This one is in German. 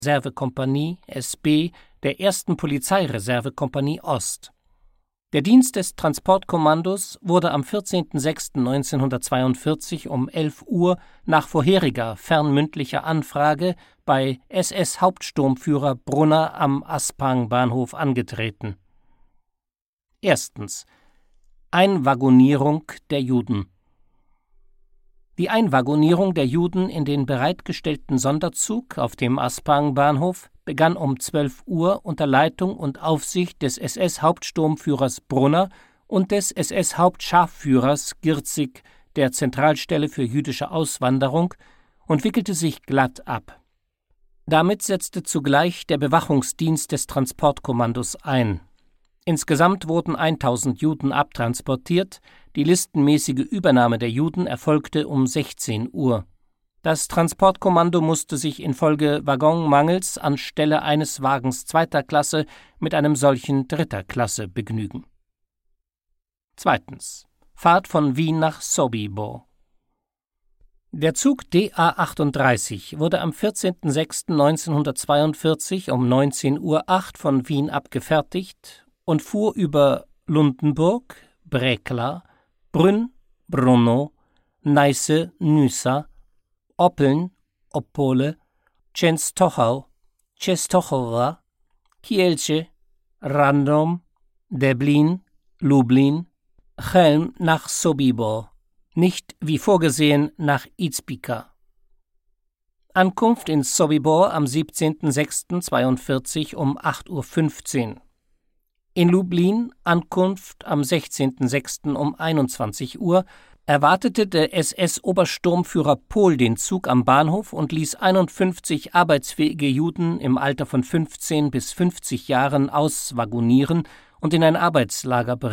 Reservekompanie (SB) der 1. Polizeireservekompanie Ost. Der Dienst des Transportkommandos wurde am 14.06.1942 um 11 Uhr nach vorheriger fernmündlicher Anfrage bei SS-Hauptsturmführer Brunner am Aspang-Bahnhof angetreten. Erstens. Einwaggonierung der Juden. Die Einwaggonierung der Juden in den bereitgestellten Sonderzug auf dem Aspang-Bahnhof begann um 12 Uhr unter Leitung und Aufsicht des SS-Hauptsturmführers Brunner und des SS-Hauptscharführers Girzig der Zentralstelle für jüdische Auswanderung und wickelte sich glatt ab. Damit setzte zugleich der Bewachungsdienst des Transportkommandos ein. Insgesamt wurden 1000 Juden abtransportiert, die listenmäßige Übernahme der Juden erfolgte um 16 Uhr. Das Transportkommando musste sich infolge Waggonmangels anstelle eines Wagens 2. Klasse mit einem solchen 3. Klasse begnügen. Zweitens. Fahrt von Wien nach Sobibor. Der Zug DA 38 wurde am 14.06.1942 um 19:08 Uhr von Wien abgefertigt und fuhr über Lundenburg, Brekla, Brünn, Brno, Neisse, Nysa, Oppeln, Opole, Częstochow, Częstochowa, Kielce, Radom, Deblin, Lublin, Chelm nach Sobibor, nicht wie vorgesehen nach Izbica. Ankunft in Sobibor am 17.06.42 um 8:15 Uhr. In Lublin Ankunft am 16.06. um 21 Uhr erwartete der SS-Obersturmführer Pohl den Zug am Bahnhof und ließ 51 arbeitsfähige Juden im Alter von 15 bis 50 Jahren auswaggonieren und in ein Arbeitslager bringen.